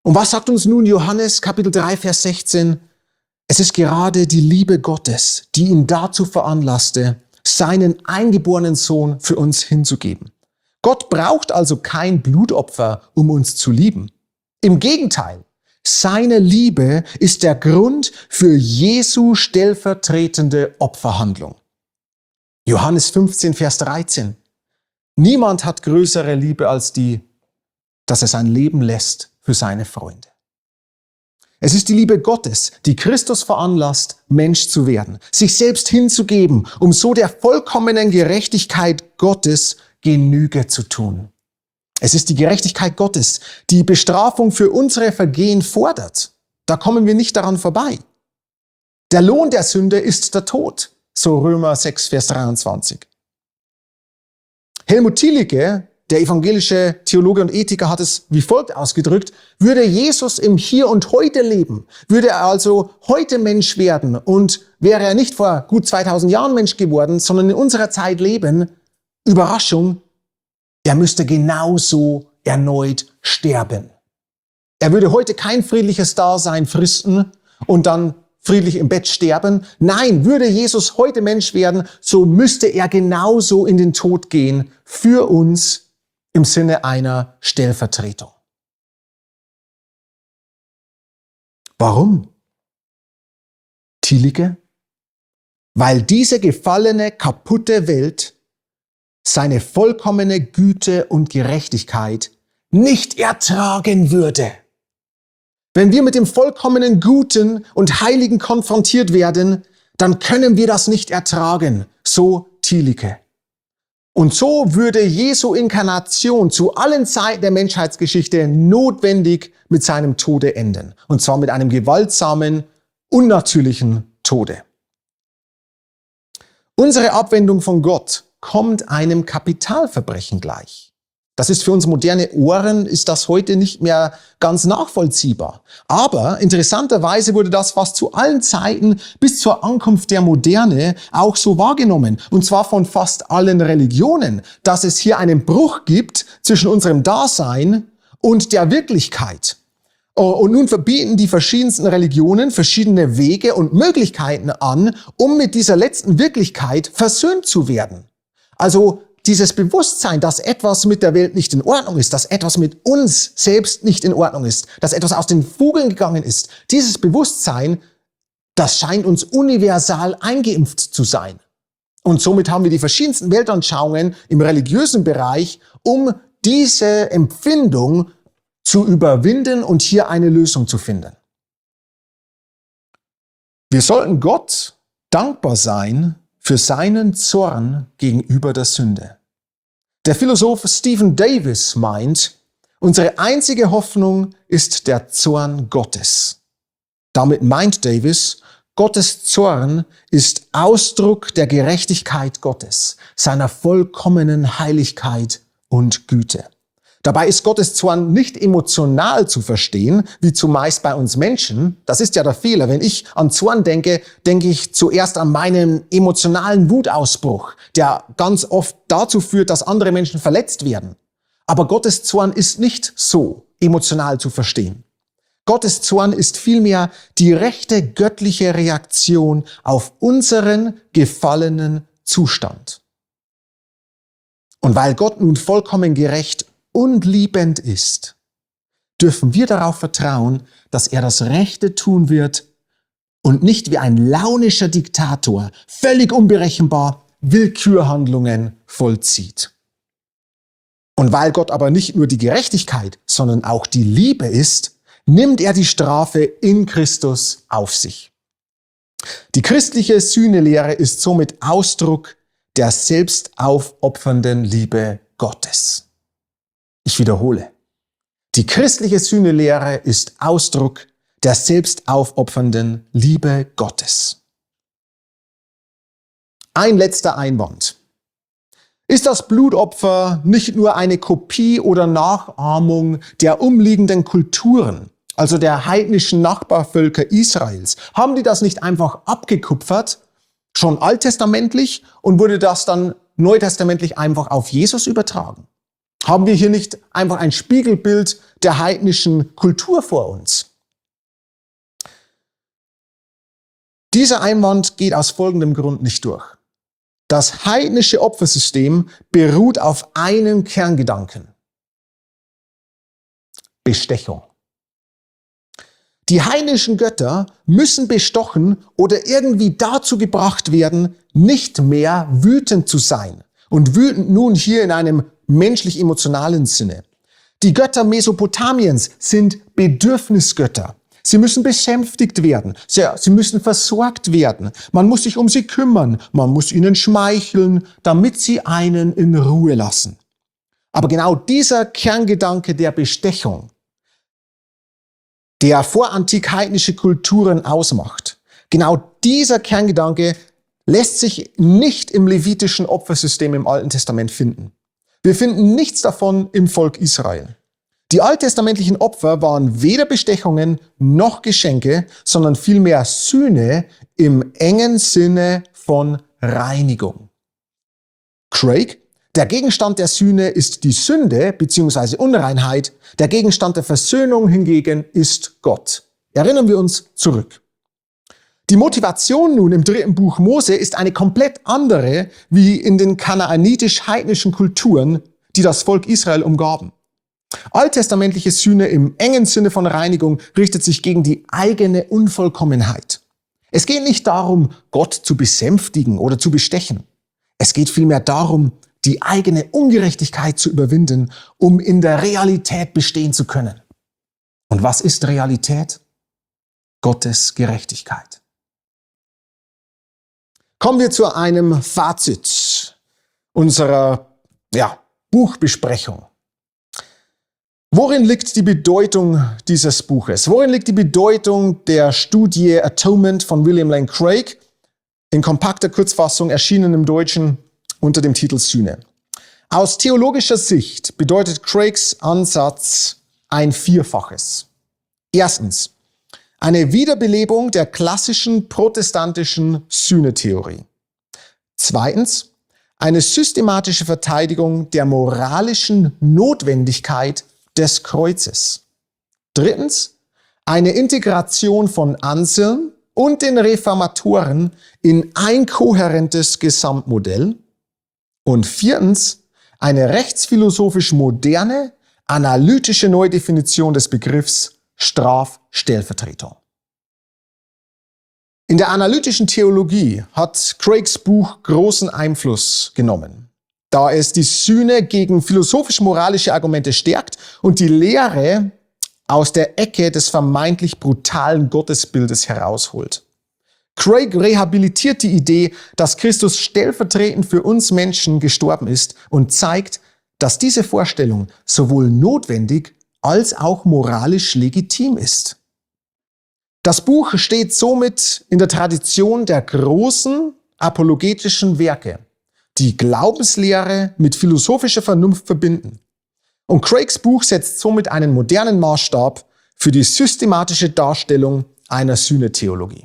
Und was sagt uns nun Johannes Kapitel drei, Vers sechzehn? Es ist gerade die Liebe Gottes, die ihn dazu veranlasste, seinen eingeborenen Sohn für uns hinzugeben. Gott braucht also kein Blutopfer, um uns zu lieben. Im Gegenteil, seine Liebe ist der Grund für Jesu stellvertretende Opferhandlung. Johannes fünfzehn, Vers dreizehn. Niemand hat größere Liebe als die, dass er sein Leben lässt für seine Freunde. Es ist die Liebe Gottes, die Christus veranlasst, Mensch zu werden, sich selbst hinzugeben, um so der vollkommenen Gerechtigkeit Gottes Genüge zu tun. Es ist die Gerechtigkeit Gottes, die Bestrafung für unsere Vergehen fordert. Da kommen wir nicht daran vorbei. Der Lohn der Sünde ist der Tod, so Römer sechs, Vers dreiundzwanzig. Helmut Thielicke, der evangelische Theologe und Ethiker, hat es wie folgt ausgedrückt: Würde Jesus im Hier und Heute leben, würde er also heute Mensch werden und wäre er nicht vor gut zweitausend Jahren Mensch geworden, sondern in unserer Zeit leben, Überraschung, er müsste genauso erneut sterben. Er würde heute kein friedliches Dasein fristen und dann friedlich im Bett sterben. Nein, würde Jesus heute Mensch werden, so müsste er genauso in den Tod gehen für uns im Sinne einer Stellvertretung. Warum? Thielicke? Weil diese gefallene, kaputte Welt seine vollkommene Güte und Gerechtigkeit nicht ertragen würde. Wenn wir mit dem vollkommenen Guten und Heiligen konfrontiert werden, dann können wir das nicht ertragen, so Thielicke. Und so würde Jesu Inkarnation zu allen Zeiten der Menschheitsgeschichte notwendig mit seinem Tode enden. Und zwar mit einem gewaltsamen, unnatürlichen Tode. Unsere Abwendung von Gott kommt einem Kapitalverbrechen gleich. Das ist für uns moderne Ohren, ist das heute nicht mehr ganz nachvollziehbar. Aber interessanterweise wurde das fast zu allen Zeiten bis zur Ankunft der Moderne auch so wahrgenommen. Und zwar von fast allen Religionen, dass es hier einen Bruch gibt zwischen unserem Dasein und der Wirklichkeit. Und nun verbieten die verschiedensten Religionen verschiedene Wege und Möglichkeiten an, um mit dieser letzten Wirklichkeit versöhnt zu werden. Also dieses Bewusstsein, dass etwas mit der Welt nicht in Ordnung ist, dass etwas mit uns selbst nicht in Ordnung ist, dass etwas aus den Fugeln gegangen ist, dieses Bewusstsein, das scheint uns universal eingeimpft zu sein. Und somit haben wir die verschiedensten Weltanschauungen im religiösen Bereich, um diese Empfindung zu überwinden und hier eine Lösung zu finden. Wir sollten Gott dankbar sein für seinen Zorn gegenüber der Sünde. Der Philosoph Stephen Davis meint, unsere einzige Hoffnung ist der Zorn Gottes. Damit meint Davis, Gottes Zorn ist Ausdruck der Gerechtigkeit Gottes, seiner vollkommenen Heiligkeit und Güte. Dabei ist Gottes Zorn nicht emotional zu verstehen, wie zumeist bei uns Menschen. Das ist ja der Fehler. Wenn ich an Zorn denke, denke ich zuerst an meinen emotionalen Wutausbruch, der ganz oft dazu führt, dass andere Menschen verletzt werden. Aber Gottes Zorn ist nicht so emotional zu verstehen. Gottes Zorn ist vielmehr die rechte göttliche Reaktion auf unseren gefallenen Zustand. Und weil Gott nun vollkommen gerecht und liebend ist, dürfen wir darauf vertrauen, dass er das Rechte tun wird und nicht wie ein launischer Diktator, völlig unberechenbar, Willkürhandlungen vollzieht. Und weil Gott aber nicht nur die Gerechtigkeit, sondern auch die Liebe ist, nimmt er die Strafe in Christus auf sich. Die christliche Sühnelehre ist somit Ausdruck der selbstaufopfernden Liebe Gottes. Ich wiederhole. Die christliche Sühnelehre ist Ausdruck der selbstaufopfernden Liebe Gottes. Ein letzter Einwand. Ist das Blutopfer nicht nur eine Kopie oder Nachahmung der umliegenden Kulturen, also der heidnischen Nachbarvölker Israels? Haben die das nicht einfach abgekupfert, schon alttestamentlich, und wurde das dann neutestamentlich einfach auf Jesus übertragen? Haben wir hier nicht einfach ein Spiegelbild der heidnischen Kultur vor uns? Dieser Einwand geht aus folgendem Grund nicht durch. Das heidnische Opfersystem beruht auf einem Kerngedanken: Bestechung. Die heidnischen Götter müssen bestochen oder irgendwie dazu gebracht werden, nicht mehr wütend zu sein. Und wütend nun hier in einem menschlich-emotionalen Sinne. Die Götter Mesopotamiens sind Bedürfnisgötter. Sie müssen besänftigt werden. Sie, sie müssen versorgt werden. Man muss sich um sie kümmern. Man muss ihnen schmeicheln, damit sie einen in Ruhe lassen. Aber genau dieser Kerngedanke der Bestechung, der vorantik-heidnische Kulturen ausmacht, genau dieser Kerngedanke lässt sich nicht im levitischen Opfersystem im Alten Testament finden. Wir finden nichts davon im Volk Israel. Die alttestamentlichen Opfer waren weder Bestechungen noch Geschenke, sondern vielmehr Sühne im engen Sinne von Reinigung. Craig: Der Gegenstand der Sühne ist die Sünde bzw. Unreinheit. Der Gegenstand der Versöhnung hingegen ist Gott. Erinnern wir uns zurück. Die Motivation nun im dritten Buch Mose ist eine komplett andere wie in den kanaanitisch-heidnischen Kulturen, die das Volk Israel umgaben. Alttestamentliche Sühne im engen Sinne von Reinigung richtet sich gegen die eigene Unvollkommenheit. Es geht nicht darum, Gott zu besänftigen oder zu bestechen. Es geht vielmehr darum, die eigene Ungerechtigkeit zu überwinden, um in der Realität bestehen zu können. Und was ist Realität? Gottes Gerechtigkeit. Kommen wir zu einem Fazit unserer ja, Buchbesprechung. Worin liegt die Bedeutung dieses Buches? Worin liegt die Bedeutung der Studie Atonement von William Lane Craig, in kompakter Kurzfassung erschienen im Deutschen unter dem Titel Sühne? Aus theologischer Sicht bedeutet Craigs Ansatz ein Vierfaches. Erstens: eine Wiederbelebung der klassischen protestantischen Sühnetheorie. Zweitens: eine systematische Verteidigung der moralischen Notwendigkeit des Kreuzes. Drittens: eine Integration von Anselm und den Reformatoren in ein kohärentes Gesamtmodell. Und viertens: eine rechtsphilosophisch moderne, analytische Neudefinition des Begriffs Strafstellvertretung. In der analytischen Theologie hat Craigs Buch großen Einfluss genommen, da es die Sühne gegen philosophisch-moralische Argumente stärkt und die Lehre aus der Ecke des vermeintlich brutalen Gottesbildes herausholt. Craig rehabilitiert die Idee, dass Christus stellvertretend für uns Menschen gestorben ist und zeigt, dass diese Vorstellung sowohl notwendig als auch moralisch legitim ist. Das Buch steht somit in der Tradition der großen apologetischen Werke, die Glaubenslehre mit philosophischer Vernunft verbinden. Und Craigs Buch setzt somit einen modernen Maßstab für die systematische Darstellung einer Sühnetheologie.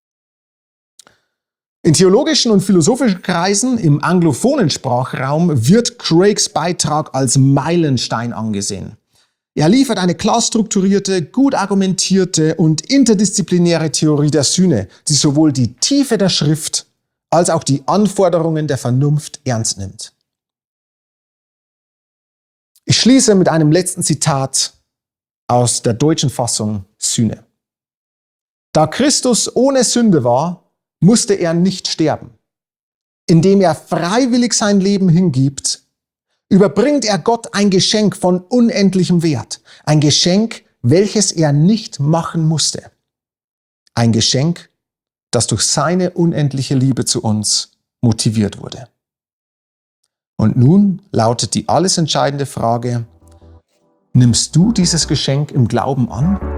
In theologischen und philosophischen Kreisen im anglophonen Sprachraum wird Craigs Beitrag als Meilenstein angesehen. Er liefert eine klar strukturierte, gut argumentierte und interdisziplinäre Theorie der Sühne, die sowohl die Tiefe der Schrift als auch die Anforderungen der Vernunft ernst nimmt. Ich schließe mit einem letzten Zitat aus der deutschen Fassung Sühne. Da Christus ohne Sünde war, musste er nicht sterben. Indem er freiwillig sein Leben hingibt, überbringt er Gott ein Geschenk von unendlichem Wert. Ein Geschenk, welches er nicht machen musste. Ein Geschenk, das durch seine unendliche Liebe zu uns motiviert wurde. Und nun lautet die alles entscheidende Frage: Nimmst du dieses Geschenk im Glauben an?